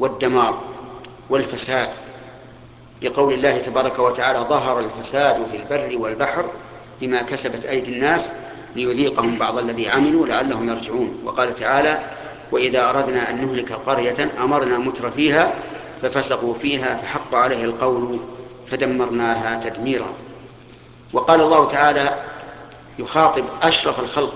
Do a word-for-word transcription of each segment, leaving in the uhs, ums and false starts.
والدمار والفساد، لقول الله تبارك وتعالى: ظهر الفساد في البر والبحر بما كسبت أيدي الناس ليذيقهم بعض الذي عملوا لعلهم يرجعون. وقال تعالى: وإذا أردنا أن نهلك قرية أمرنا متر فيها ففسقوا فيها فحق عليه القول فدمرناها تدميرا. وقال الله تعالى يخاطب أشرف الخلق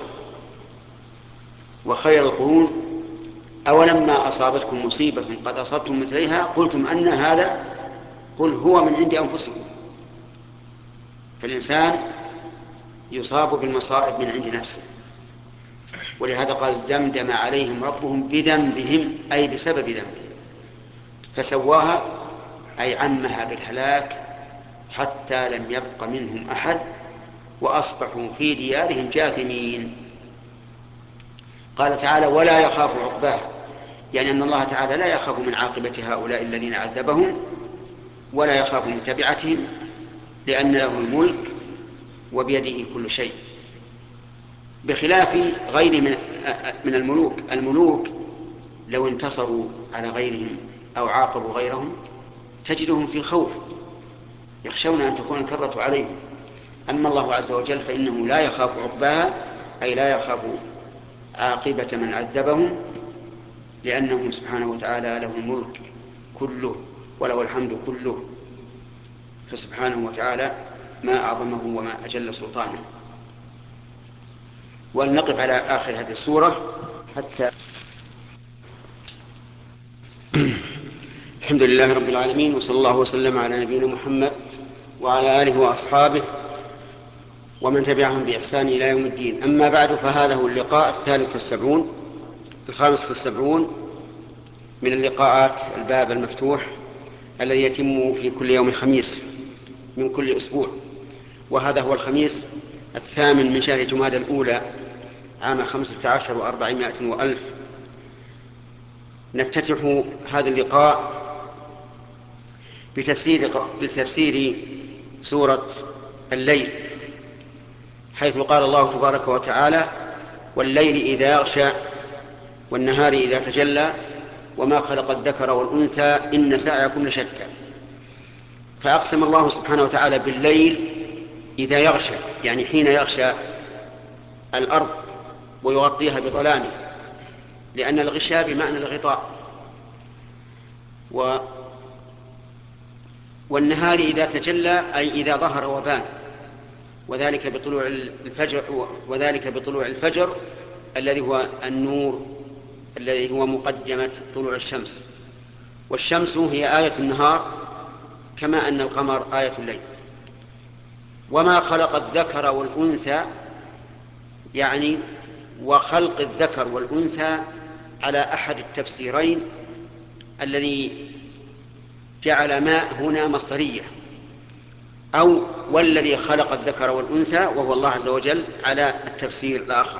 وخير القرون: أولما أصابتكم مصيبة قد أصبتم مثليها قلتم أن هذا قل هو من عند أنفسكم. فالإنسان يصاب بالمصائب من عند نفسه، ولهذا قال: دمدم عليهم ربهم بذنبهم، أي بسبب ذنبهم، فسواها، أي عمها بالهلاك حتى لم يبق منهم أحد وأصبحوا في ديارهم جاثمين. قال تعالى: ولا يخاف عقباها، يعني أن الله تعالى لا يخاف من عاقبة هؤلاء الذين عذبهم ولا يخاف من تبعتهم، لأن له الملك وبيده كل شيء، بخلاف غير من من الملوك. الملوك لو انتصروا على غيرهم أو عاقبوا غيرهم تجدهم في خوف، يخشون أن تكون الكرة عليهم. أما الله عز وجل فإنه لا يخاف عقباها، أي لا يخاف عاقبة من عذبهم، لأنه سبحانه وتعالى له الملك كله وله الحمد كله، فسبحانه وتعالى ما أعظمه وما أجل سلطانه. ولنقف على آخر هذه السورة حتى الحمد لله رب العالمين، وصلى الله وسلم على نبينا محمد وعلى آله وأصحابه ومن تبعهم بإحسان إلى يوم الدين. أما بعد، فهذا هو اللقاء الثالث والسبعون الخامس والسبعون من اللقاءات الباب المفتوح الذي يتم في كل يوم خميس من كل أسبوع، وهذا هو الخميس الثامن من شهر جمادى الأولى عام خمسة عشر وأربعمائة وألف. نفتتح هذا اللقاء بتفسير, بتفسير سورة الليل، حيث قال الله تبارك وتعالى: والليل إذا يغشى والنهار إذا تجلى وما خلق الذكر والأنثى إن سعيكم لشتى. فأقسم الله سبحانه وتعالى بالليل إذا يغشى، يعني حين يغشى الأرض ويغطيها بظلامه، لأن الغشاء بمعنى الغطاء. و والنهار إذا تجلى، أي إذا ظهر وبان، وذلك بطلوع الفجر وذلك بطلوع الفجر الذي هو النور الذي هو مقدمة طلوع الشمس. والشمس هي آية النهار كما أن القمر آية الليل. وما خلق الذكر والأنثى، يعني وخلق الذكر والأنثى على أحد التفسيرين الذي جعل ما هنا مصدرية، أو والذي خلق الذكر والأنثى وهو الله عز وجل على التفسير الآخر.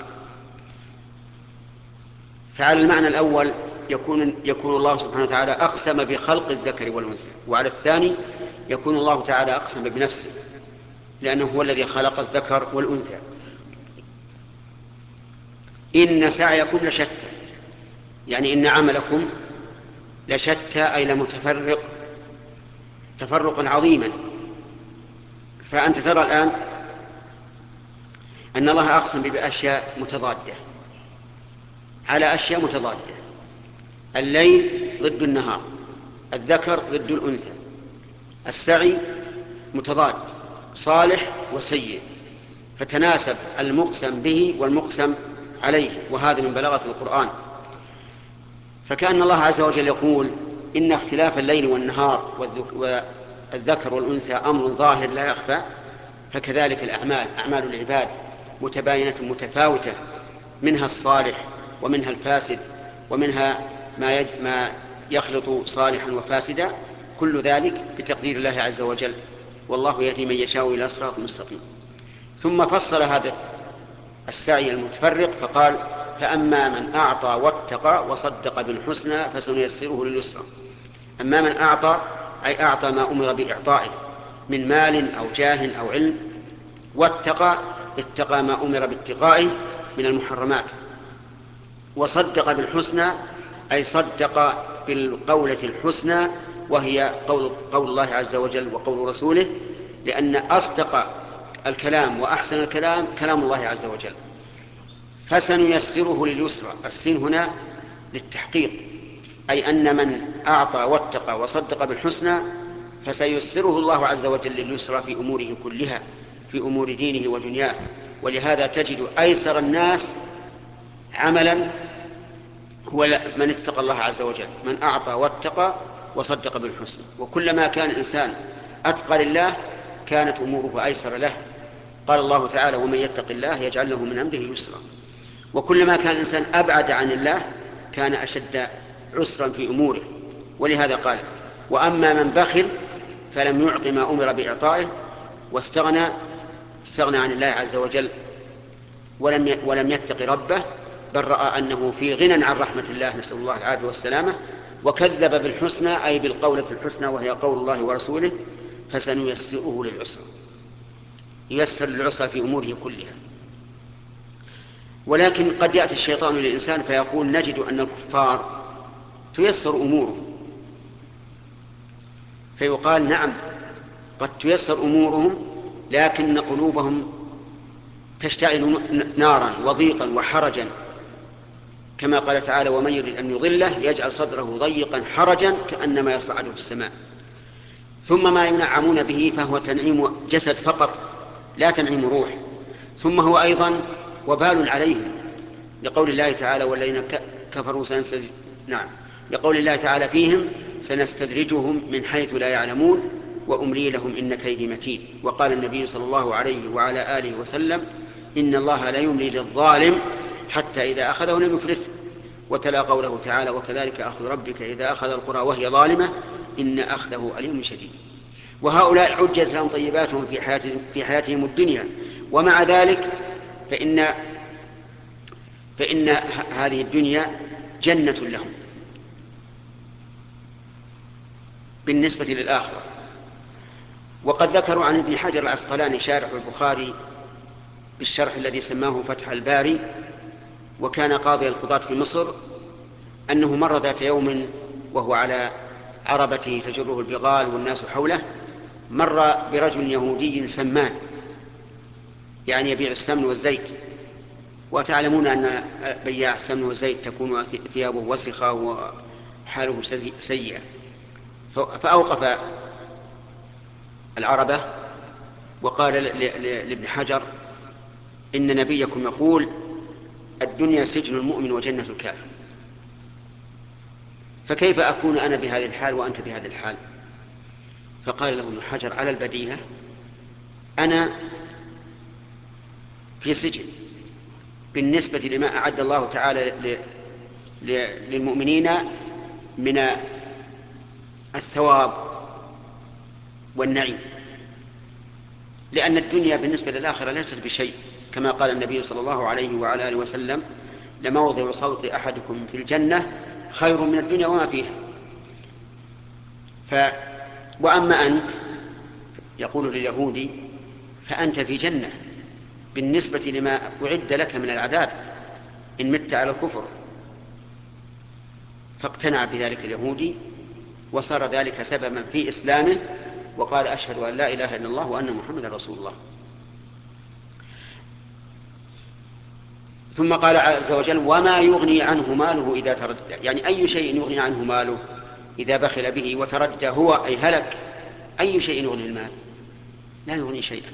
فعلى المعنى الأول يكون, يكون الله سبحانه وتعالى أقسم بخلق الذكر والأنثى، وعلى الثاني يكون الله تعالى أقسم بنفسه لأنه هو الذي خلق الذكر والأنثى. إن سعيكم لشتى، يعني إن عملكم لشتى، أي لمتفرق تفرقا عظيما. فأنت ترى الآن أن الله أقسم بأشياء متضادة على أشياء متضادة. الليل ضد النهار، الذكر ضد الأنثى، السعي متضاد، صالح وسيء، فتناسب المقسم به والمقسم عليه، وهذا من بلاغة القرآن. فكأن الله عز وجل يقول إن اختلاف الليل والنهار والذكر والأنثى أمر ظاهر لا يخفى، فكذلك الأعمال، أعمال العباد متباينة متفاوتة، منها الصالح ومنها الفاسد ومنها ما, يج... ما يخلط صالحا وفاسدا، كل ذلك بتقدير الله عز وجل، والله يهدي من يشاء إلى صراط مستقيم. ثم فصل هذا السعي المتفرق فقال: فأما من أعطى واتقى وصدق بالحسنى فسنيسره لليسرى. أما من أعطى، أي أعطى ما أمر بإعطائه من مال أو جاه أو علم، واتقى، اتقى ما أمر باتقائه من المحرمات، وصدق بالحسنى، أي صدق بالقولة الحسنى، وهي قول, قول الله عز وجل وقول رسوله، لأن أصدق الكلام وأحسن الكلام كلام الله عز وجل. فسنيسره لليسرى، السين هنا للتحقيق، أي أن من أعطى واتقى وصدق بالحسنى فسيسره الله عز وجل لليسرى في أموره كلها، في أمور دينه ودنياه. ولهذا تجد أيسر الناس عملا هو من اتقى الله عز وجل، من أعطى واتقى وصدق بالحسنى. وكلما كان الإنسان أتقى لله كانت أموره أيسر له. قال الله تعالى: ومن يتق الله يجعل له من أمره يسرا. وكلما كان الإنسان أبعد عن الله كان أشد عسرا في أموره. ولهذا قال: وأما من بخل فلم يعط ما أمر بإعطائه واستغنى استغنى عن الله عز وجل ولم ولم يتق ربه، بل رأى أنه في غنى عن رحمة الله، نسأل الله العافية والسلامة، وكذب بالحسنى أي بالقولة الحسنى وهي قول الله ورسوله، فسنيسره للعسرى، ييسر للعسرى في أموره كلها. ولكن قد يأتي الشيطان للإنسان فيقول: نجد أن الكفار تيسر أمورهم، فيقال: نعم قد تيسر أمورهم، لكن قلوبهم تشتعل نارا وضيقا وحرجا، كما قال تعالى: ومن يريد أن يضله يجعل صدره ضيقا حرجا كأنما يصعد في السماء. ثم ما ينعمون به فهو تنعيم جسد فقط لا تنعيم روح، ثم هو أيضا وبال عليهم، لقول الله تعالى: والذين كفروا سنستدرج نعم لقول الله تعالى فيهم: سنستدرجهم من حيث لا يعلمون وأملي لهم إن كيدي متين. وقال النبي صلى الله عليه وعلى آله وسلم: إن الله لا يملي للظالم حتى إذا أخذه لم يفلته. وتلا قوله تعالى: وكذلك أخذ ربك إذا أخذ القرى وهي ظالمة إن أخذه أليم شديد. وهؤلاء عجلت لهم طيباتهم في حياتهم, في حياتهم الدنيا، ومع ذلك فإن, فإن هذه الدنيا جنة لهم بالنسبة للآخرة. وقد ذكروا عن ابن حجر العسقلاني شارح البخاري بالشرح الذي سماه فتح الباري، وكان قاضي القضاة في مصر، أنه مر ذات يوم وهو على عربته تجره البغال والناس حوله، مر برجل يهودي سمان، يعني يبيع السمن والزيت. وتعلمون أن بياع السمن والزيت تكون ثيابه وسخة وحاله سيئة. فأوقف العربة وقال لابن حجر: إن نبيكم يقول الدنيا سجن المؤمن وجنة الكافر، فكيف أكون أنا بهذه الحال وأنت بهذه الحال؟ فقال له ابن حجر على البديهة: أنا في سجن بالنسبة لما أعد الله تعالى للمؤمنين من الثواب والنعيم، لأن الدنيا بالنسبة للآخرة ليست بشيء، كما قال النبي صلى الله عليه وعلى آله وسلم: لموضع صوت أحدكم في الجنة خير من الدنيا وما فيها. ف... وأما أنت، يقول لليهودي، فأنت في جنة بالنسبة لما أعد لك من العذاب إن مت على الكفر. فاقتنع بذلك اليهودي، وصار ذلك سببا في إسلامه، وقال: أشهد أن لا إله إلا الله وأن محمدا رسول الله. ثم قال عز وجل: وما يغني عنه ماله إذا تردى، يعني أي شيء يغني عنه ماله إذا بخل به وتردى هو أي هلك. أي شيء يغني المال؟ لا يغني شيئا.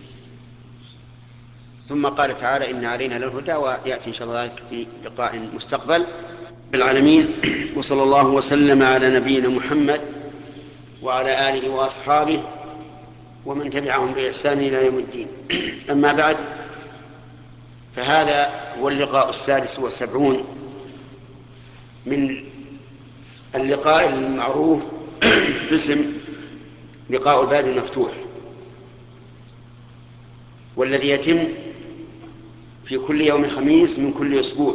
ثم قال تعالى: إن علينا للهدى، ويأتي إن شاء الله ذلك في لقاء مستقبل. العالمين، وصلى الله وسلم على نبينا محمد وعلى آله وأصحابه ومن تبعهم بإحسان إلى يوم الدين. أما بعد، فهذا هو اللقاء السادس والسبعون من اللقاء المعروف باسم لقاء الباب المفتوح، والذي يتم في كل يوم خميس من كل أسبوع.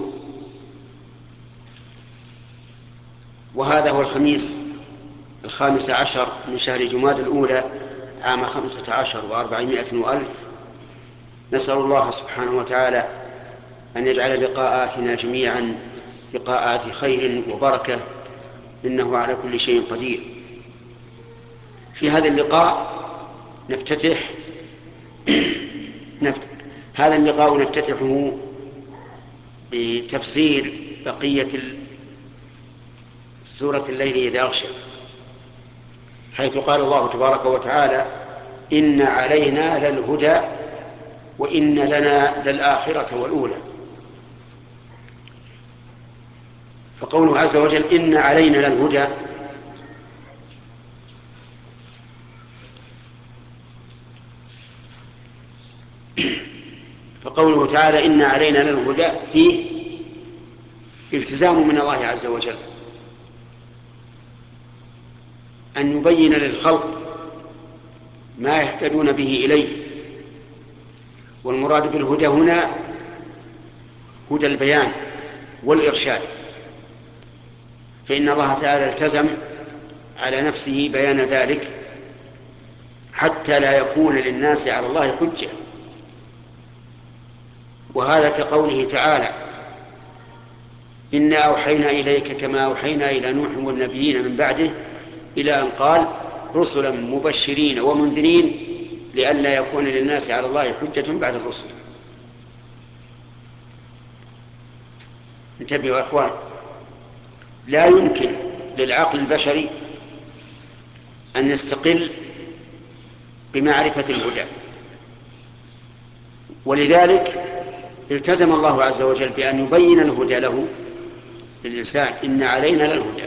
وهذا هو الخميس الخامس عشر من شهر جماد الأولى عام خمسة عشر وأربعمائة وألف. نسأل الله سبحانه وتعالى أن يجعل لقاءاتنا جميعا لقاءات خير وبركة، إنه على كل شيء قدير. في هذا اللقاء نفتتح نفت... هذا اللقاء نفتتحه بتفسير بقية سورة الليل إذا أغشى، حيث قال الله تبارك وتعالى: إن علينا للهدى وإن لنا للآخرة والأولى. فقوله عز وجل إن علينا للهدى فقوله تعالى إن علينا للهدى فيه التزام من الله عز وجل أن يبين للخلق ما يهتدون به إليه. والمراد بالهدى هنا هدى البيان والإرشاد، فإن الله تعالى التزم على نفسه بيان ذلك حتى لا يكون للناس على الله حجة. وهذا كقوله تعالى: إنا أوحينا إليك كما أوحينا إلى نوح والنبيين من بعده، إلى أن قال: رسلا مبشرين ومنذرين لئلا يكون للناس على الله حجة بعد الرسل. انتبهوا يا أخوان، لا يمكن للعقل البشري أن يستقل بمعرفة الهدى، ولذلك التزم الله عز وجل بأن يبين الهدى له للإنسان. إن علينا للهدى.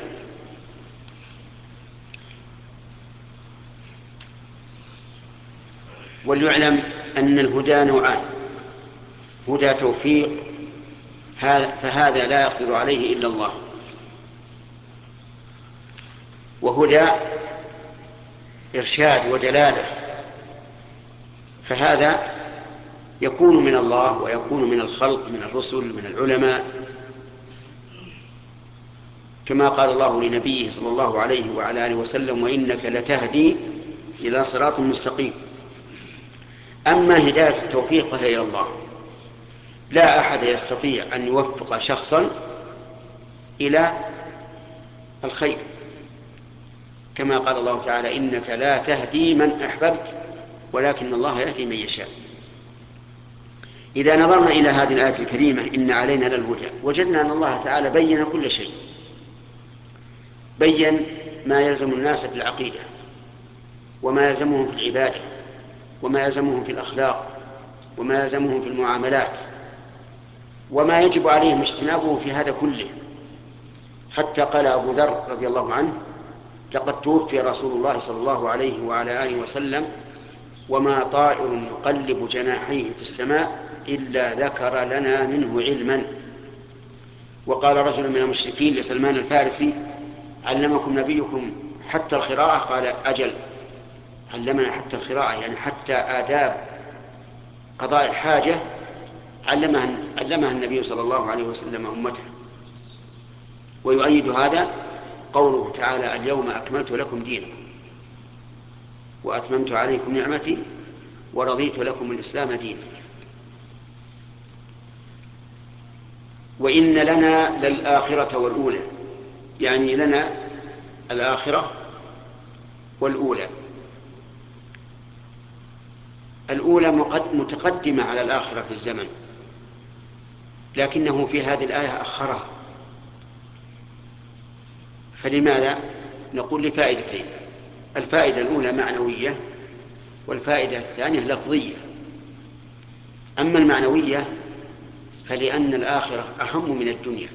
وليعلم أن الهدى نوعان: هدى توفيق فهذا لا يقدر عليه إلا الله، وهدى إرشاد ودلالة فهذا يكون من الله ويكون من الخلق، من الرسل، من العلماء، كما قال الله لنبيه صلى الله عليه وعلى آله وسلم: وإنك لتهدي إلى صراط مستقيم. أما هداية التوفيق فهي إلى الله، لا أحد يستطيع أن يوفق شخصا إلى الخير، كما قال الله تعالى: إنك لا تهدي من أحببت ولكن الله يهدي من يشاء. إذا نظرنا إلى هذه الآية الكريمة إن علينا للهدى، وجدنا أن الله تعالى بين كل شيء، بين ما يلزم الناس في العقيدة، وما يلزمهم في العبادة، وما يلزمهم في الأخلاق، وما يلزمهم في المعاملات، وما يجب عليهم اجتنابه في هذا كله. حتى قال أبو ذر رضي الله عنه: لقد توفي رسول الله صلى الله عليه وعلى آله وسلم وما طائر يقلب جناحيه في السماء إلا ذكر لنا منه علما. وقال رجل من المشركين لسلمان الفارسي: علمكم نبيكم حتى القراءة؟ قال: أجل، علمنا حتى القراءة، يعني حتى آداب قضاء الحاجة علمها, علمها النبي صلى الله عليه وسلم أمته. ويؤيد هذا قوله تعالى: اليوم أكملت لكم دينكم وأتممت عليكم نعمتي ورضيت لكم الإسلام دينا. وإن لنا للآخرة والأولى، يعني لنا الآخرة والأولى. الأولى متقدمة على الآخرة في الزمن، لكنه في هذه الآية أخرها. فلماذا؟ نقول لفائدتين: الفائدة الأولى معنوية، والفائدة الثانية لفظية. أما المعنوية فلأن الآخرة أهم من الدنيا،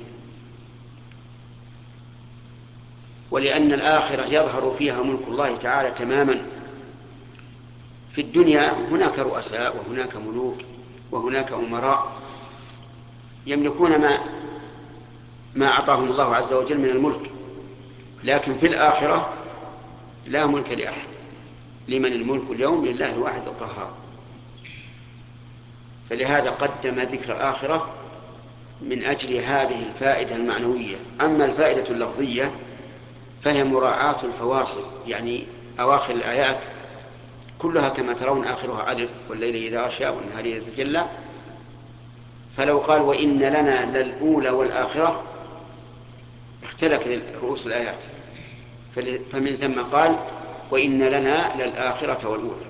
ولأن الآخرة يظهر فيها ملك الله تعالى تماما. في الدنيا هناك رؤساء وهناك ملوك وهناك أمراء يملكون ما ما أعطاهم الله عز وجل من الملك، لكن في الآخرة لا ملك لأحد. لمن الملك اليوم؟ لله الواحد القهار. فلهذا قدم ذكر الآخرة من أجل هذه الفائدة المعنوية. أما الفائدة اللفظية فهي مراعاة الفواصل، يعني أواخر الآيات كلها كما ترون آخرها ألف: والليل إذا غشى والنهار إذا تجلى. فلو قال وإن لنا للأولى والآخرة اختلف رؤوس الآيات، فمن ثم قال وإن لنا للآخرة والأولى.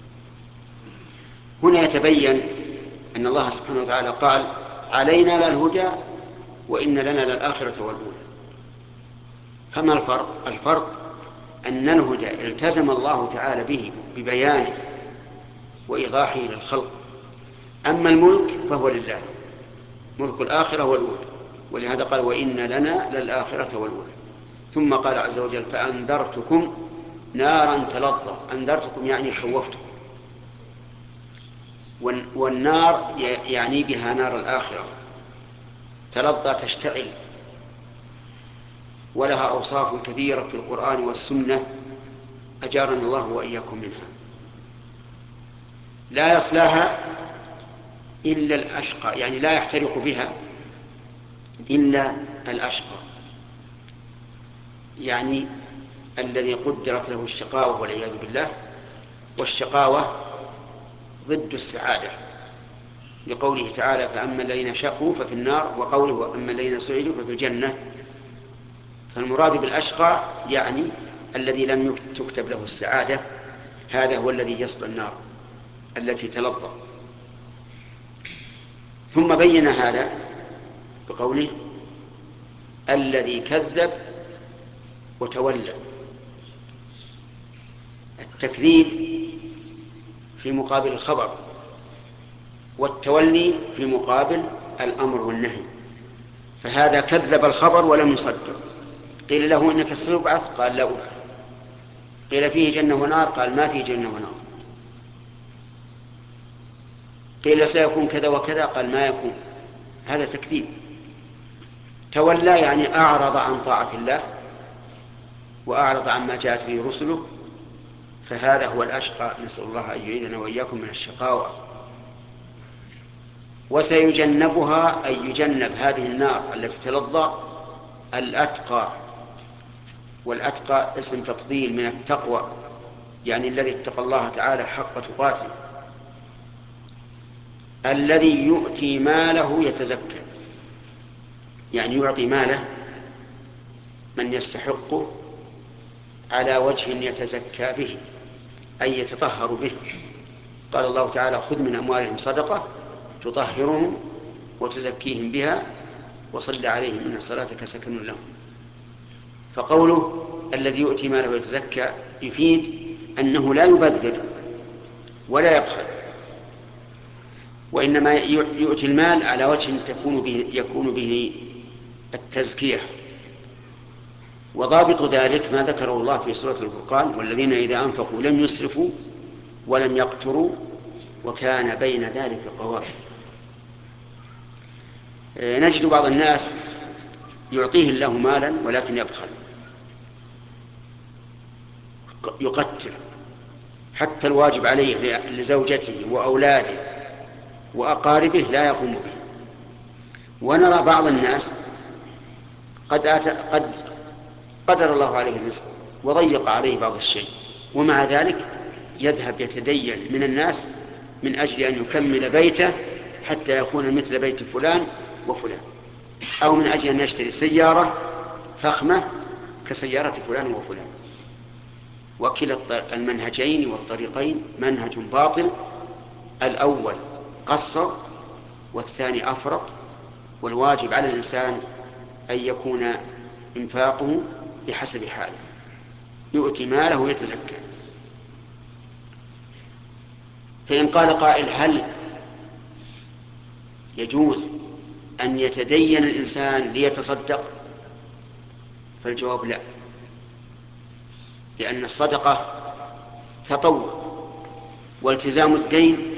هنا يتبين أن الله سبحانه وتعالى قال علينا للهدى وإن لنا للآخرة والأولى. فما الفرق؟ الفرق أن الهدى التزم الله تعالى به ببيانه وإيضاحه للخلق، أما الملك فهو لله، ملك الآخرة والأولى، ولهذا قال وإن لنا للآخرة والأولى. ثم قال عز وجل فأنذرتكم نارا تلظى. أنذرتكم يعني خوفتكم، والنار يعني بها نار الآخرة، تلظى تشتعل، ولها أوصاف كثيرة في القرآن والسنة أجارنا الله وإياكم منها. لا يصلاها إلا الأشقى، يعني لا يحترق بها إلا الأشقى، يعني الذي قدرت له الشقاوة والعياذ بالله. والشقاوة ضد السعادة، لقوله تعالى فأما الذين شقوا ففي النار، وقوله وأما الذين سعدوا ففي الجنة. فالمراد بالأشقى يعني الذي لم تكتب له السعادة، هذا هو الذي يصل النار التي تلظى. ثم بين هذا بقوله الذي كذب وتولى. التكذيب في مقابل الخبر، والتولي في مقابل الأمر والنهي. فهذا كذب الخبر ولم يصدق. قيل له إنك ستبعث قال لا أبعث. قيل فيه جنة ونار قال ما فيه جنة ونار. قيل سيكون كذا وكذا قال ما يكون. هذا تكذيب. تولى يعني أعرض عن طاعة الله وأعرض عما جاءت به رسله، فهذا هو الأشقى. نسأل الله أن يعيذنا وإياكم من الشقاوة. وسيجنبها أي يجنب هذه النار التي تلظى الأتقى. والأتقى اسم تفضيل من التقوى، يعني الذي اتقى الله تعالى حق تقاته، الذي يؤتي ماله يتزكى، يعني يعطي ماله من يستحقه على وجه يتزكى به، أي يتطهر به. قال الله تعالى خذ من أموالهم صدقة تطهرهم وتزكيهم بها وصل عليهم إن صلاتك سكن لهم. فقوله الذي يؤتي ماله يتزكى يفيد أنه لا يبذر ولا يبخل، وإنما يؤتي المال على وجه تكون به يكون به التزكية. وضابط ذلك ما ذكره الله في سورة الفرقان والذين إذا أنفقوا لم يسرفوا ولم يقتروا وكان بين ذلك قوام. نجد بعض الناس يعطيه الله مالا ولكن يبخل، يقتر حتى الواجب عليه لزوجته وأولاده وأقاربه لا يقوم به. ونرى بعض الناس قد, آت... قد قدر الله عليه الرزق وضيق عليه بعض الشيء، ومع ذلك يذهب يتدين من الناس من أجل أن يكمل بيته حتى يكون مثل بيت فلان وفلان، أو من أجل أن يشتري سيارة فخمة كسيارة فلان وفلان. وكلا المنهجين والطريقين منهج باطل. الأول قصر والثاني أفرط، والواجب على الإنسان أن يكون إنفاقه بحسب حاله، يؤتي ماله يتزكى. فإن قال قائل هل يجوز أن يتدين الإنسان ليتصدق؟ فالجواب لا، لأن الصدقة تطوع، والتزام الدين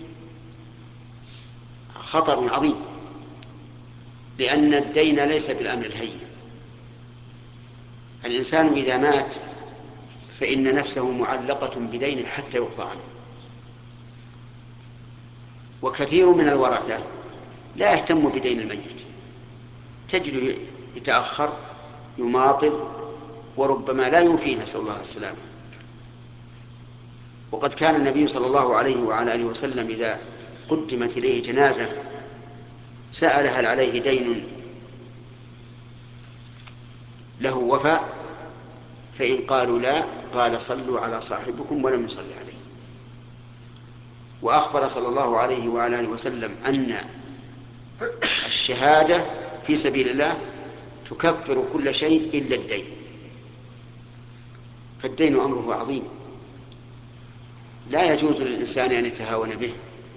خطر عظيم، لأن الدين ليس بالأمر الهين. الإنسان إذا مات فإن نفسه معلقة بدينه حتى يقضى عنه. وكثير من الورثة لا يهتم بدين الميت، تجده يتأخر يماطل وربما لا يوفيه، نسأل الله السلامة. وقد كان النبي صلى الله عليه وعلى آله وسلم إذا قدمت إليه جنازة سأل هل عليه دين له وفاء، فإن قالوا لا قال صلوا على صاحبكم ولم يصلي عليه. وأخبر صلى الله عليه وعلى آله وسلم أن الشهادة في سبيل الله تكفر كل شيء إلا الدين، فالدين أمره عظيم لا يجوز للإنسان أن يتهاون به.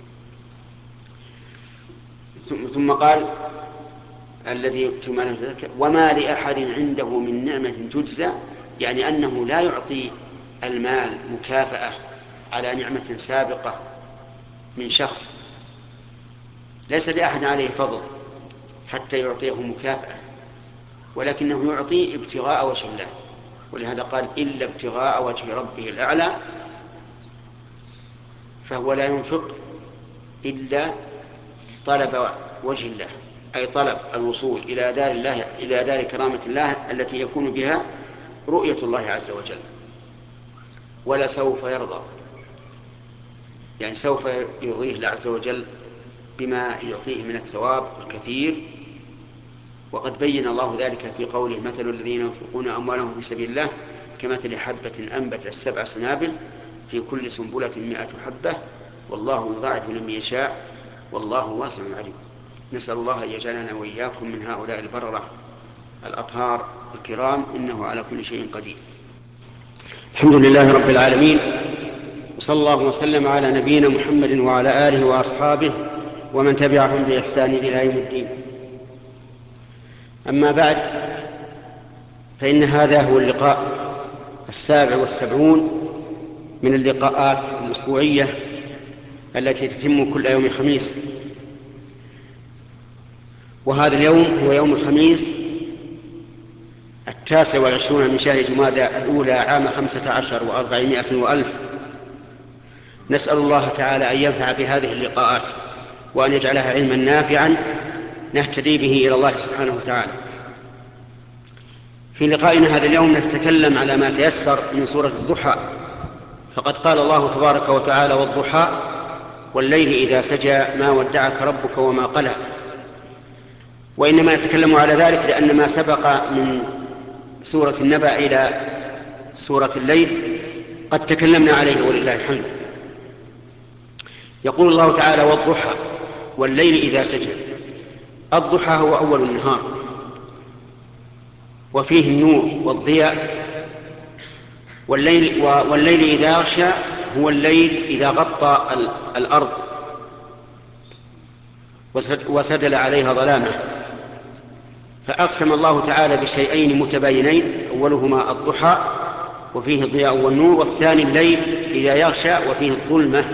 ثم قال الذي يؤتي ماله يتزكى وما لأحد عنده من نعمة تجزى، يعني أنه لا يعطي المال مكافأة على نعمة سابقة من شخص، ليس لأحد عليه فضل حتى يعطيه مكافأة، ولكنه يعطي ابتغاء وجه الله. ولهذا قال إلا ابتغاء وجه ربه الأعلى، فهو لا ينفق إلا طلب وجه الله، أي طلب الوصول إلى دار الله، إلى دار كرامة الله التي يكون بها رؤية الله عز وجل. ولسوف يرضى، يعني سوف يرضيه الله عز وجل بما يعطيه من الثواب الكثير. وقد بين الله ذلك في قوله مثل الذين ينفقون أموالهم في سبيل الله كمثل حبة أنبتت سبع سنابل في كل سنبلة مئة حبة والله يضاعف لمن يشاء والله واسع عليم. نسأل الله أن يجعلنا وإياكم من هؤلاء البررة الأطهار الكرام، إنه على كل شيء قدير. الحمد لله رب العالمين، وصلى الله وسلم على نبينا محمد وعلى آله وأصحابه ومن تبعهم بإحسان إلى يوم الدين. أما بعد، فإن هذا هو اللقاء السابع والسبعون من اللقاءات الأسبوعية التي تتم كل يوم خميس، وهذا اليوم هو يوم الخميس التاسع والعشرون من شهر جمادى الأولى عام خمسة عشر وأربعمائة وألف. نسأل الله تعالى أن ينفع بهذه اللقاءات وأن يجعلها علما نافعا نهتدي به إلى الله سبحانه وتعالى. في لقائنا هذا اليوم نتكلم على ما تيسر من سورة الضحى، فقد قال الله تبارك وتعالى والضحى والليل إذا سجى ما ودعك ربك وما قلى. وإنما نتكلم على ذلك لأن ما سبق من سورة النبأ إلى سورة الليل قد تكلمنا عليه ولله الحمد. يقول الله تعالى والضحى والليل إذا سجى. الضحى هو أول النهار وفيه النور والضياء، والليل, والليل إذا يغشى هو الليل إذا غطى الأرض وسدل عليها ظلامه. فأقسم الله تعالى بشيئين متباينين، أولهما الضحى وفيه الضياء والنور، والثاني الليل إذا يغشى وفيه الظلمة.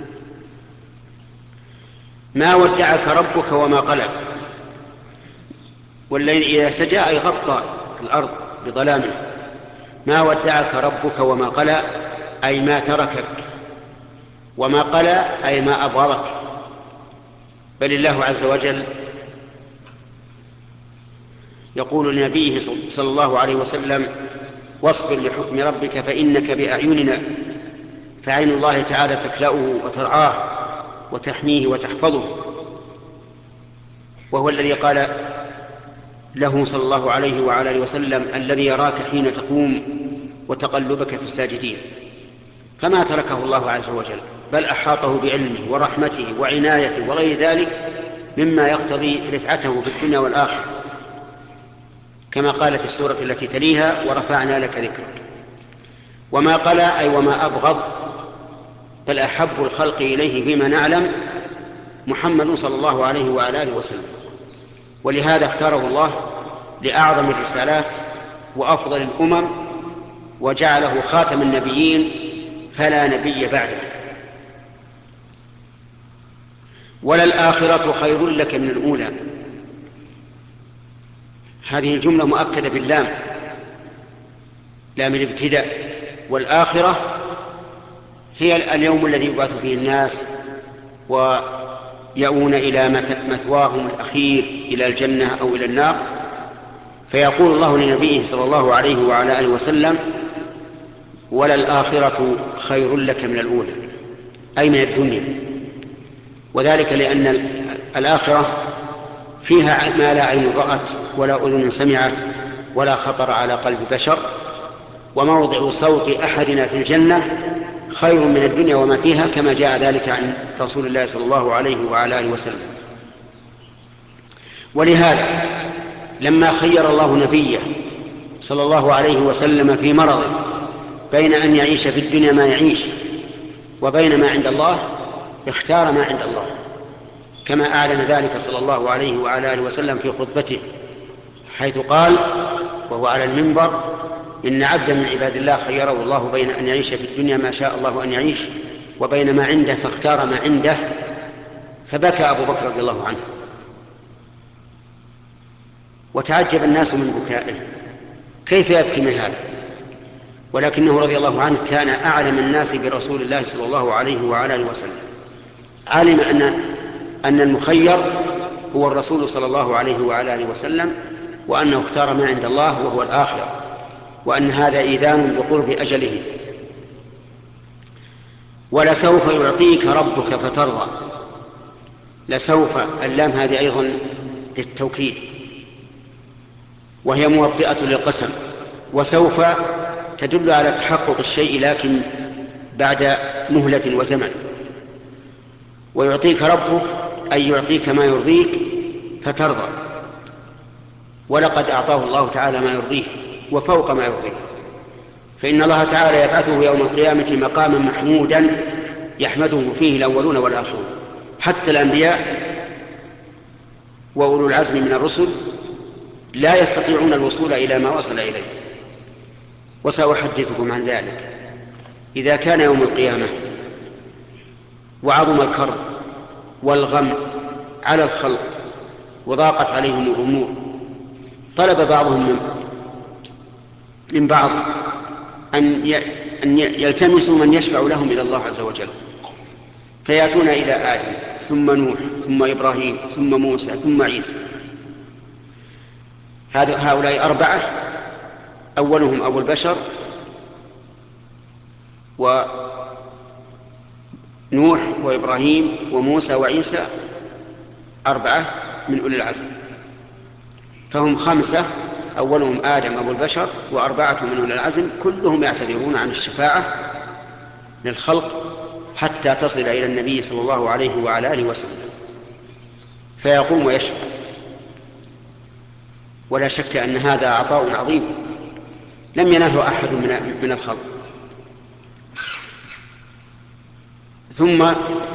ما ودعك ربك وما قلى. والليل إذا سجى أي غطى الأرض بظلامه. ما ودعك ربك وما قلى أي ما تركك، وما قلى أي ما أبغضك. بل الله عز وجل يقول لنبيه صلى الله عليه وسلم واصبر لحكم ربك فإنك بأعيننا. فعين الله تعالى تكلأه وترعاه وتحميه وتحفظه، وهو الذي قال له صلى الله عليه وعلى آله وسلم الذي يراك حين تقوم وتقلبك في الساجدين. فما تركه الله عز وجل، بل أحاطه بعلمه ورحمته وعنايته وغير ذلك مما يقتضي رفعته في الدنيا والآخرة، كما قال في السورة التي تليها ورفعنا لك ذكرك. وما قلى أي وما أبغض، بل أحب الخلق إليه فيما نعلم محمد صلى الله عليه وعلى آله وسلم، ولهذا اختاره الله لأعظم الرسالات وأفضل الأمم، وجعله خاتم النبيين فلا نبي بعده. وللآخرة خير لك من الأولى. هذه الجملة مؤكدة باللام، لام الابتداء. والآخرة هي اليوم الذي يبعث فيه الناس ويأوون إلى مثواهم الأخير، إلى الجنة أو إلى النار. فيقول الله لنبيه صلى الله عليه وعلى آله وسلم وللآخرة خير لك من الأولى، أي من الدنيا. وذلك لأن الآخرة فيها ما لا عين رأت ولا أذن سمعت ولا خطر على قلب بشر، وموضع صوت أحدنا في الجنة خير من الدنيا وما فيها، كما جاء ذلك عن رسول الله صلى الله عليه وعلى آله وسلم. ولهذا لما خير الله نبيه صلى الله عليه وسلم في مرضه بين أن يعيش في الدنيا ما يعيش وبين ما عند الله، اختار ما عند الله، كما أعلن ذلك صلى الله عليه وعلى آله وسلم في خطبته، حيث قال وهو على المنبر: إن عبدا من عباد الله خيره الله بين أن يعيش في الدنيا ما شاء الله أن يعيش وبين ما عنده فاختار ما عنده. فبكى أبو بكر رضي الله عنه، وتعجب الناس من بكائه، كيف يبكي من هذا؟ ولكنه رضي الله عنه كان أعلم الناس برسول الله صلى الله عليه وعلى آله وسلم، علم أن أن المخير هو الرسول صلى الله عليه وعلى آله وسلم، وأنه اختار ما عند الله وهو الآخرة، وأن هذا إيذان بقرب أجله. ولسوف يعطيك ربك فترضى. لسوف، اللام هذه أيضا للتوكيد، وهي موطئة للقسم. وسوف تدل على تحقق الشيء لكن بعد مهلة وزمن. ويعطيك ربك أي يعطيك ما يرضيك فترضى، ولقد أعطاه الله تعالى ما يرضيه وفوق ما يرضيه، فإن الله تعالى يبعثه يوم القيامة مقاما محمودا يحمده فيه الأولون والآخرون، حتى الأنبياء وأولو العزم من الرسل لا يستطيعون الوصول إلى ما وصل إليه. وسأحدثكم عن ذلك. إذا كان يوم القيامة وعظم الكرب والغم على الخلق وضاقت عليهم الأمور، طلب بعضهم من بعض أن يلتمسوا من يشفع لهم إلى الله عز وجل، فيأتون إلى آدم ثم نوح ثم إبراهيم ثم موسى ثم عيسى. هؤلاء أربعة، أولهم أبو البشر ونوح وإبراهيم وموسى وعيسى، أربعة من أولي العزم، فهم خمسة، أولهم آدم أبو البشر وأربعة من أولي العزم، كلهم يعتذرون عن الشفاعة للخلق حتى تصل إلى النبي صلى الله عليه وعلى آله وسلم فيقوم ويشفع. ولا شك أن هذا عطاء عظيم لم ينله أحد من الخلق. ثم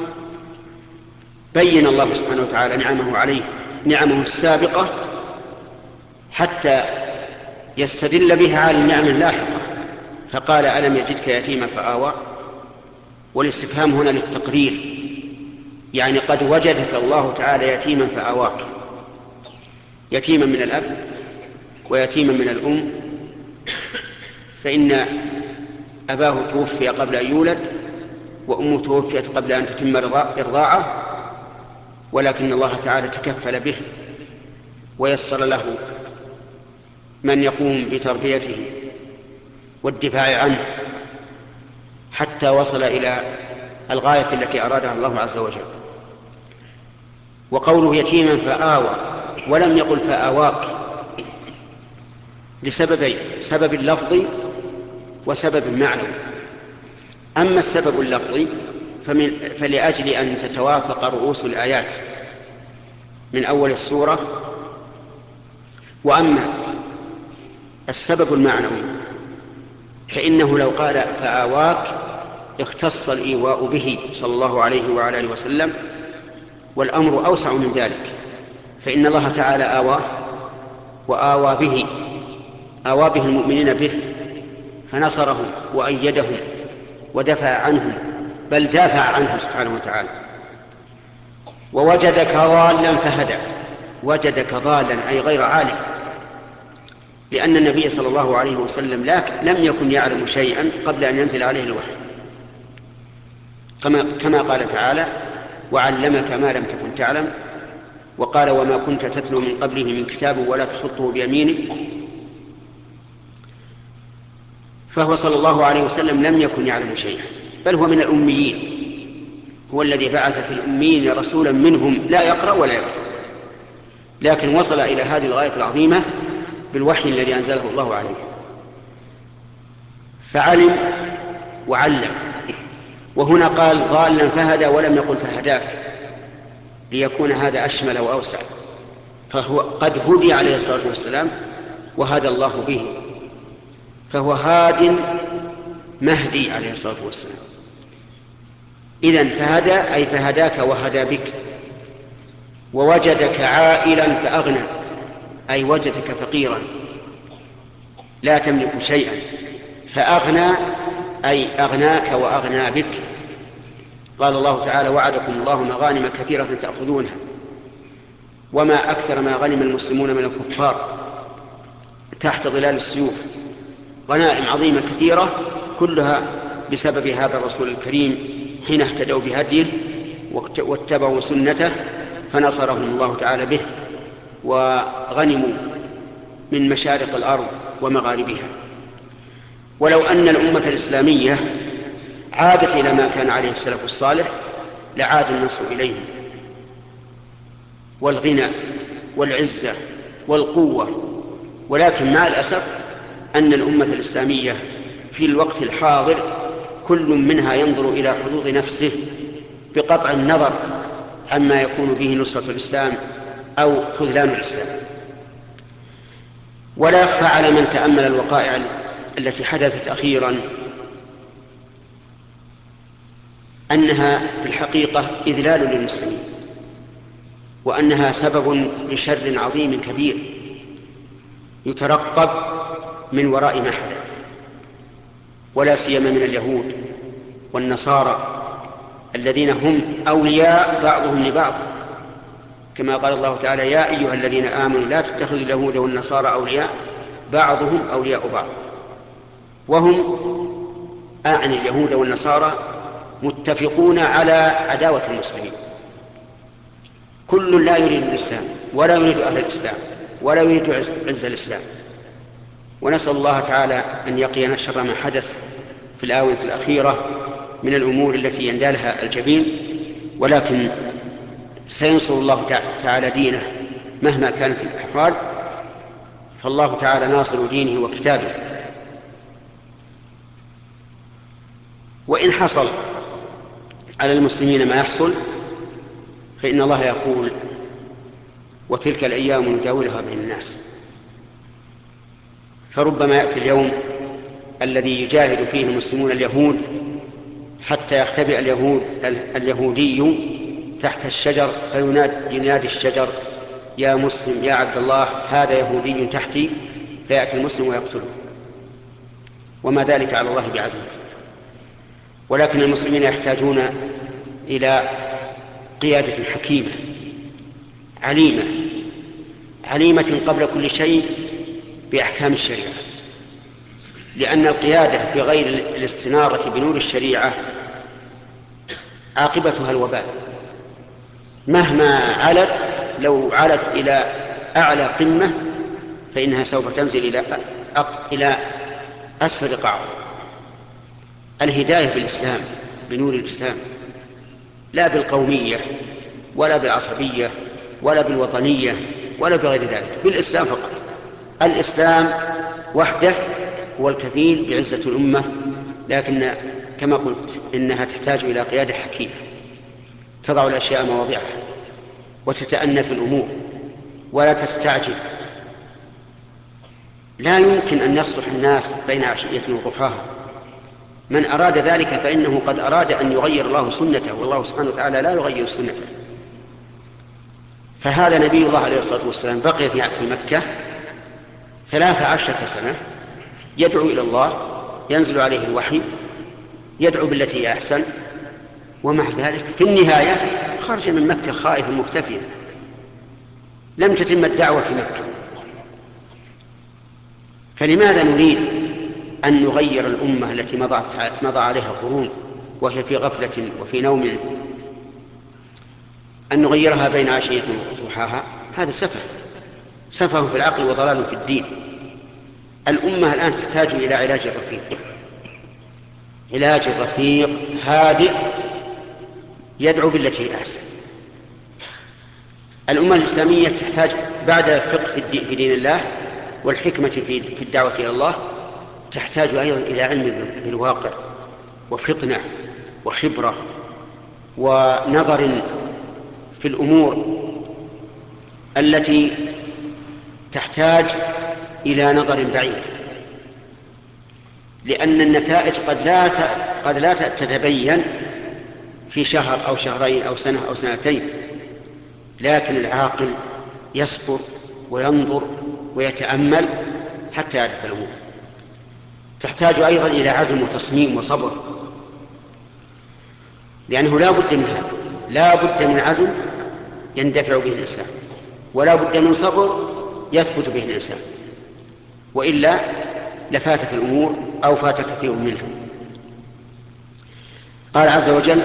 بين الله سبحانه وتعالى نعمه عليه، نعمه السابقة، حتى يستدل بها على النعم اللاحقة، فقال: ألم يجدك يتيما فآوى. والاستفهام هنا للتقرير، يعني قد وجدك الله تعالى يتيما فآواك، يتيما من الأب ويتيما من الأم، فإن أباه توفي قبل أن يولد وأمه توفيت قبل أن تتم إرضاعه، ولكن الله تعالى تكفل به ويسر له من يقوم بتربيته والدفاع عنه حتى وصل إلى الغاية التي أرادها الله عز وجل. وقوله يتيما فآوى ولم يقل فآواك لسببين: سبب اللفظي وسبب معنوي. أما السبب اللفظي فمن فلأجل أن تتوافق رؤوس الآيات من أول السورة، وأما السبب المعنوي فإنه لو قال فآواك اختص الإيواء به صلى الله عليه وعلى آله وسلم، والأمر أوسع من ذلك، فإن الله تعالى آواه وآوى به، آوى به المؤمنين به، فنصرهم وأيدهم ودفع عنهم، بل دافع عنهم سبحانه وتعالى. ووجدك ضالا فهدى، وجدك ضالا أي غير عالم، لأن النبي صلى الله عليه وسلم لم يكن يعلم شيئا قبل أن ينزل عليه الوحي، كما, كما قال تعالى: وعلمك ما لم تكن تعلم، وقال: وما كنت تتلو من قبله من كتاب ولا تخطه بيمينك. فهو صلى الله عليه وسلم لم يكن يعلم شيئا، بل هو من الأميين، هو الذي بعث في الأميين رسولا منهم لا يقرأ ولا يكتب، لكن وصل إلى هذه الغاية العظيمة بالوحي الذي أنزله الله عليه، فعلم وعلم. وهنا قال ضالا فهدى ولم يقل فهداك، ليكون هذا أشمل وأوسع. فهو قد هدي عليه الصلاة والسلام وهدى الله به، فهو هاد مهدي عليه الصلاة والسلام. إذن فهدى أي فهداك وهدى بك. ووجدك عائلا فأغنى أي وجدك فقيرا لا تملك شيئا، فأغنى أي أغناك وأغنى بك. قال الله تعالى وعدكم الله مغانم كثيرة تأخذونها وما أكثر ما غنم المسلمون من الكفار تحت ظلال السيوف، غنائم عظيمة كثيرة كلها بسبب هذا الرسول الكريم حين اهتدوا بهديه واتبعوا سنته فنصرهم الله تعالى به، وغنموا من مشارق الأرض ومغاربها. ولو أن الأمة الإسلامية عادت إلى ما كان عليه السلف الصالح لعاد النصر إليه، والغنى والعزة والقوة. ولكن مع الأسف أن الأمة الإسلامية في الوقت الحاضر كل منها ينظر إلى حظوظ نفسه بقطع النظر عما يكون به نصرة الإسلام أو خذلان الإسلام. ولا يخفى على من تأمل الوقائع التي حدثت أخيرا أنها في الحقيقة إذلال للمسلمين، وأنها سبب لشر عظيم كبير يترقب من وراء ما حدث، ولا سيما من اليهود والنصارى الذين هم أولياء بعضهم لبعض، كما قال الله تعالى يا أيها الذين آمنوا لا تتخذوا اليهود والنصارى أولياء بعضهم أولياء بعض. وهم أعني اليهود والنصارى متفقون على عداوة المسلمين، كل لا يريد الإسلام ولا يريد أهل الإسلام ولا يريد عز, عز الإسلام. ونسأل الله تعالى أن يقينا شر ما حدث في الآونة الأخيرة من الأمور التي يندالها الجبين، ولكن سينصر الله تعالى دينه مهما كانت الأحوال، فالله تعالى ناصر دينه وكتابه. وإن حصل على المسلمين ما يحصل فإن الله يقول وتلك الأيام نداولها بين الناس. فربما يأتي اليوم الذي يجاهد فيه المسلمون اليهود حتى يختبئ اليهود اليهودي تحت الشجر فينادي الشجر يا مسلم يا عبد الله هذا يهودي تحتي، فيأتي المسلم ويقتله، وما ذلك على الله بعزيز. ولكن المسلمين يحتاجون إلى قيادة حكيمة عليمة عليمة قبل كل شيء بأحكام الشريعة، لأن القيادة بغير الاستنارة بنور الشريعة عاقبتها الوباء مهما علت. لو علت إلى أعلى قمة فإنها سوف تنزل إلى إلى أسفل قاع. الهداية بالإسلام بنور الإسلام، لا بالقومية ولا بالعصبية ولا بالوطنية ولا بغير ذلك، بالإسلام فقط. الإسلام وحده هو الكفيل بعزة الأمة، لكن كما قلت إنها تحتاج إلى قيادة حكيمة تضع الأشياء مواضعها وتتأنى في الأمور ولا تستعجل. لا يمكن أن يصلح الناس بين عشية وضحاها، من أراد ذلك فإنه قد أراد أن يغير الله سنته، والله سبحانه وتعالى لا يغير سنته. فهذا نبي الله عليه الصلاة والسلام بقي في مكة ثلاث عشرة سنة يدعو إلى الله، ينزل عليه الوحي، يدعو بالتي هي أحسن، ومع ذلك في النهاية خرج من مكة خائفا مختفيا، لم تتم الدعوة في مكة. فلماذا نريد أن نغير الأمة التي مضى عليها قرون وهي في غفلة وفي نوم، أن نغيرها بين عشية وضحاها؟ هذا سفه سفه في العقل وضلال في الدين. الأمة الآن تحتاج إلى علاج رفيق، علاج رفيق هادئ يدعو بالتي هي أحسن. الأمة الإسلامية تحتاج بعد الفقه في دين الله والحكمة في الدعوة إلى الله تحتاج أيضا إلى علم بالواقع وفطنة وخبرة ونظر في الأمور التي تحتاج إلى نظر بعيد، لأن النتائج قد لا قد لا تتبين في شهر أو شهرين أو سنة أو سنتين، لكن العاقل يصبر وينظر ويتأمل حتى يعرف الأمور. تحتاج أيضا إلى عزم وتصميم وصبر، لأنه لا بد من هذا، لا بد من عزم يندفع به الإنسان، ولا بد من صبر يثبت به الإنسان، وإلا لفاتت الأمور أو فات كثير منها. قال عز وجل: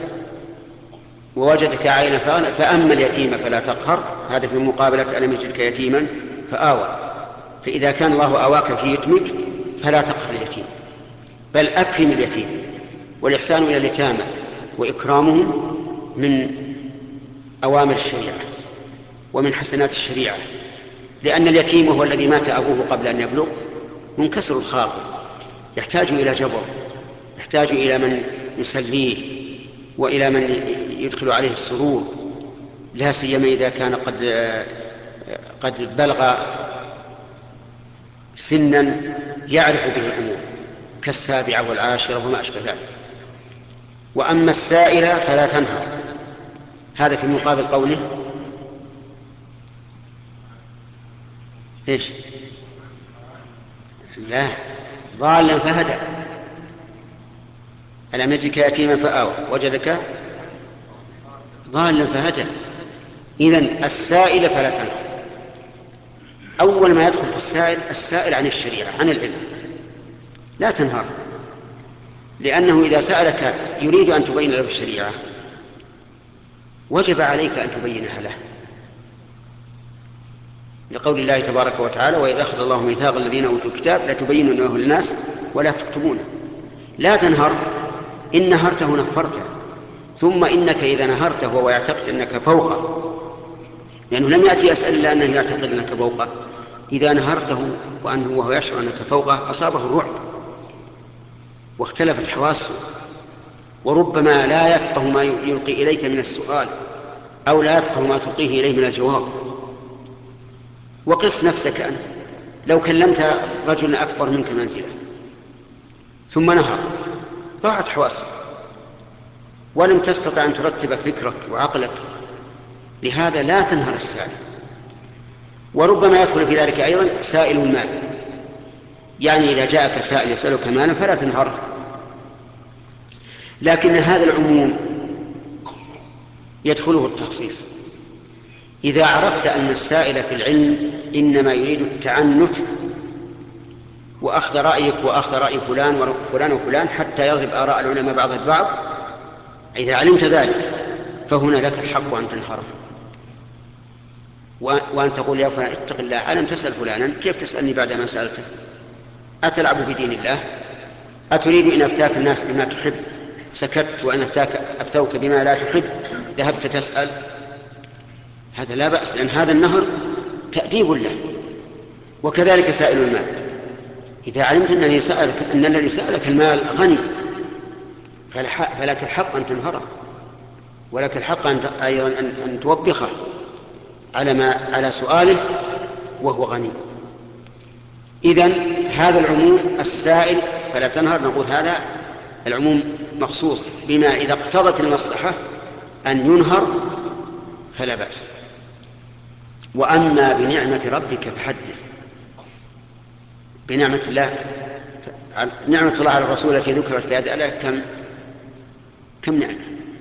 ووجدك عائلا فأغنى فأما اليتيم فلا تقهر، هذا في مقابلة ألم يجدك يتيما فآوى. فإذا كان الله آواك في يتمك فلا تقهر اليتيم، بل أكرم اليتيم. والإحسان إلى اليتامى وإكرامهم من أوامر الشريعة ومن حسنات الشريعة، لأن اليتيم هو الذي مات أبوه قبل أن يبلغ، منكسر الخاطر، يحتاج إلى جبر، يحتاج إلى من يسليه وإلى من يدخل عليه السرور، لا سيما إذا كان قد قد بلغ سنا يعرف به الأمور كالسابعة والعاشرة وما أشبه ذلك. وأما السائل فلا تنهر، هذا في مقابل قوله إيش؟ لا، ضالا فهدى. ألم يجدك يتيما فآوى وجدك ضالا فهدى. إذن السائل فلا تنهر. أول ما يدخل في السائل السائل عن الشريعة عن العلم، لا تنهر، لأنه إذا سألك يريد أن تبين له الشريعة وجب عليك أن تبينها له، لقول الله تبارك وتعالى: وإذا أخذ الله ميثاق الذين أوتوا الكتاب لتبيننه للناس ولا تكتمونه. لا تنهر، إن نهرته نفرته، ثم إنك إذا نهرته وهو يعتقد أنك فوقه، لأنه لم يأتي يسأل إلا أنه يعتقد أنك فوقه، إذا نهرته وأنه وهو يشعر أنك فوقه أصابه الرعب واختلفت حواسه، وربما لا يفقه ما يلقي إليك من السؤال أو لا يفقه ما تلقيه إليه من الجواب. وقس نفسك أنت لو كلمت رجل أكبر منك منزلة ثم نهر، ضاعت حواسك ولم تستطع أن ترتب فكرك وعقلك، لهذا لا تنهر السائل. وربما يدخل في ذلك أيضا سائل المال، يعني إذا جاءك سائل يسألك مالا فلا تنهره، لكن هذا العموم يدخله التخصيص. إذا عرفت أن السائل في العلم إنما يريد التعنت وأخذ رأيك وأخذ رأي فلان وفلان وفلان حتى يضرب آراء العلماء بعضها البعض، إذا علمت ذلك فهنا لك الحق أن تنهره وأن تقول: يا فلان اتق الله، ألم تسأل فلانا؟ كيف تسألني بعد ما سألته؟ أتلعب بدين الله؟ أتريد إن أفتاك الناس بما تحب سكت، وأن أفتاك أفتوك بما لا تحب ذهبت تسأل؟ هذا لا بأس، لأن هذا النهر تأديب له. وكذلك سائل المال، إذا علمت أن الذي سألك, أن الذي سألك المال غني فلك الحق أن تنهره، ولك الحق أيضا أن, أن توبخه على, ما على سؤاله وهو غني. إذن هذا العموم السائل فلا تنهر، نقول هذا العموم مخصوص بما إذا اقتضت المصلحة أن ينهر فلا بأس. وأما بنعمة ربك فحدث. بنعمة الله، نعمة الله على الرسول التي ذكرت في هذه الآية كم كم نعمة؟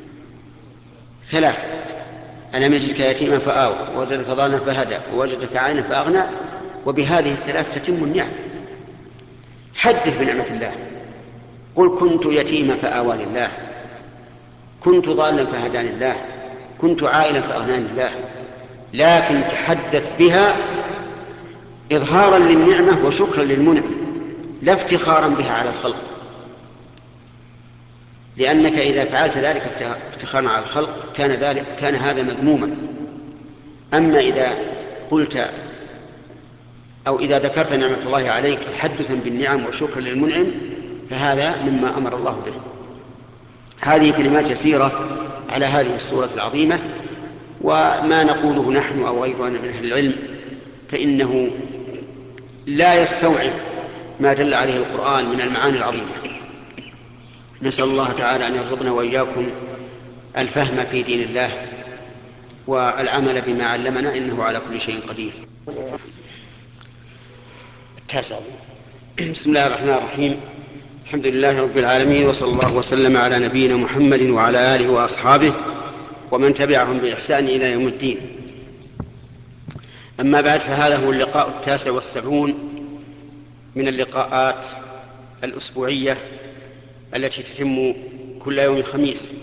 ثلاث: ألم يجدك يتيما فآوى ووجدك ضالا فهدى ووجدك عائلا فأغنى. وبهذه الثلاث تتم النعم. حدث بنعمة الله، قل: كنت يتيما فآوى لله، كنت ضالا فهداني الله، كنت عائلا فأغناني الله. لكن تحدث بها إظهارا للنعمة وشكرا للمنعم، لا افتخارا بها على الخلق، لأنك إذا فعلت ذلك افتخارا على الخلق كان ذلك كان هذا مذموما. أما إذا قلت أو إذا ذكرت نعمة الله عليك تحدثا بالنعم وشكرا للمنعم فهذا مما أمر الله به. هذه كلمات يسيرة على هذه السورة العظيمة، وما نقوله نحن أو غيرنا من أهل العلم فإنه لا يستوعب ما دل عليه القرآن من المعاني العظيمة. نسأل الله تعالى أن يرزقنا وإياكم الفهم في دين الله والعمل بما علمنا، إنه على كل شيء قدير. التاسع. بسم الله الرحمن الرحيم. الحمد لله رب العالمين، وصلى الله وسلم على نبينا محمد وعلى آله وأصحابه ومن تبعهم بإحسان إلى يوم الدين. أما بعد، فهذا هو اللقاء التاسع والسبعون من اللقاءات الأسبوعية التي تتم كل يوم خميس،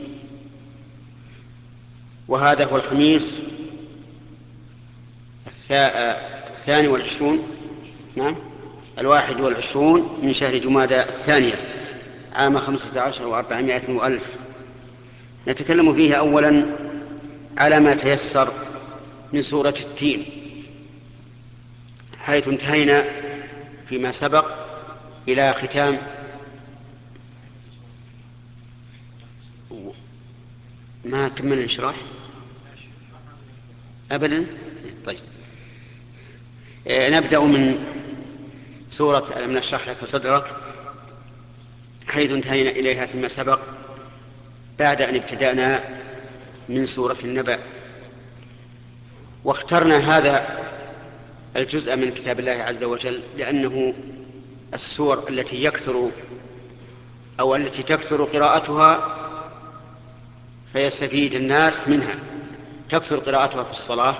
وهذا هو الخميس الثاني والعشرون نعم الواحد والعشرون من شهر جمادى الثانية عام خمسة عشر وأربعمائة وألف. نتكلم فيه أولا على ما تيسر من سورة التين، حيث انتهينا فيما سبق إلى ختام ما كمل الإشراح أبدا. طيب، نبدأ من سورة ألم نشرح لك صدرك، حيث انتهينا إليها فيما سبق بعد أن ابتدأنا من سورة النبأ. واخترنا هذا الجزء من كتاب الله عز وجل لأنه السور التي يكثر أو التي تكثر قراءتها فيستفيد الناس منها. تكثر قراءتها في الصلاة،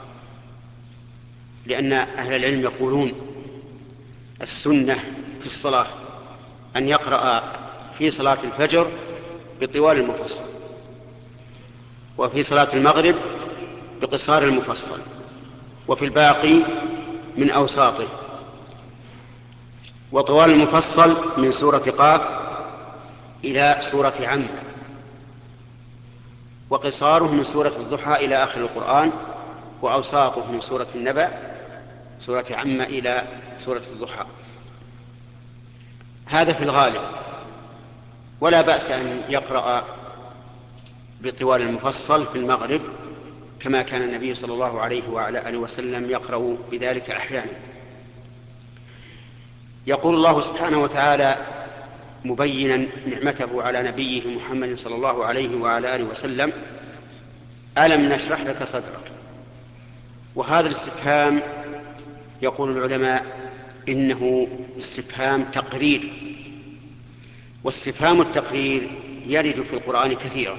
لأن أهل العلم يقولون السنة في الصلاة أن يقرأ في صلاة الفجر بطوال المفصل، وفي صلاة المغرب بقصار المفصل، وفي الباقي من أوساطه. وطوال المفصل من سورة قاف إلى سورة عم، وقصاره من سورة الضحى إلى آخر القرآن، وأوساطه من سورة النبأ سورة عم إلى سورة الضحى. هذا في الغالب، ولا بأس أن يقرأ بطوال المفصل في المغرب كما كان النبي صلى الله عليه وعلى آله وسلم يقرأ بذلك أحيانا. يقول الله سبحانه وتعالى مبينا نعمته على نبيه محمد صلى الله عليه وعلى آله وسلم: ألم نشرح لك صدرك. وهذا الاستفهام يقول العلماء إنه استفهام تقرير، واستفهام التقرير يرد في القرآن كثيرا،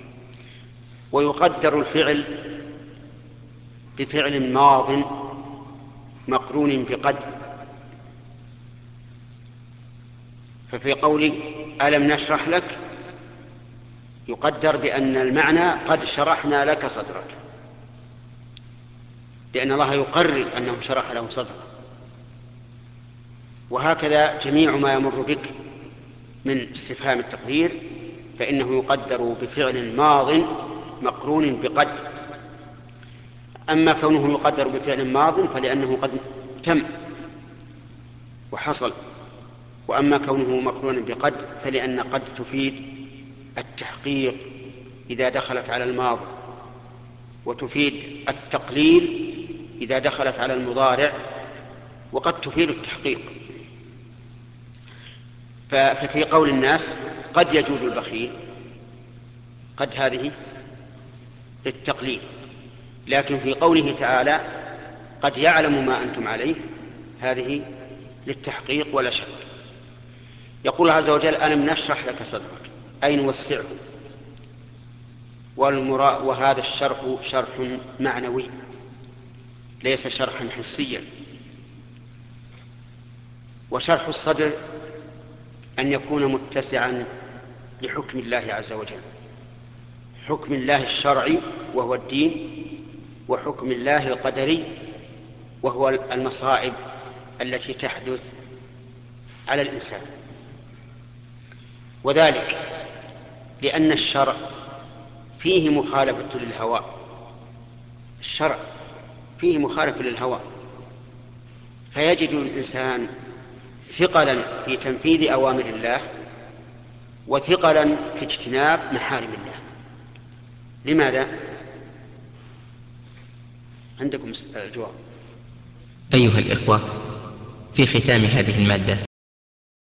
ويقدر الفعل بفعل ماض مقرون بقد. ففي قوله ألم نشرح لك يقدر بأن المعنى قد شرحنا لك صدرك، لأن الله يقرر أنه شرح له صدرك. وهكذا جميع ما يمر بك من استفهام التقرير فإنه يقدر بفعل ماض مقرون بقد. أما كونه يقدر بفعل ماض فلأنه قد تم وحصل، وأما كونه مقرونا بقد فلأن قد تفيد التحقيق إذا دخلت على الماضي، وتفيد التقليل إذا دخلت على المضارع، وقد تفيد التحقيق. ففي قول الناس قد يجود البخيل، قد هذه للتقليل، لكن في قوله تعالى قد يعلم ما أنتم عليه هذه للتحقيق ولا شك. يقول عز وجل ألم نشرح لك صدرك أي نوسعه. وهذا الشرح شرح معنوي ليس شرحا حسيا. وشرح الصدر أن يكون متسعا لحكم الله عز وجل، حكم الله الشرعي وهو الدين، وحكم الله القدري وهو المصائب التي تحدث على الإنسان. وذلك لأن الشرع فيه مخالفة للهوى، الشرع فيه مخالفة للهوى، فيجد الإنسان ثقلا في تنفيذ أوامر الله وثقلا في اجتناب محارم الله. لماذا؟ عندكم الجواب. أيها الإخوة، في ختام هذه المادة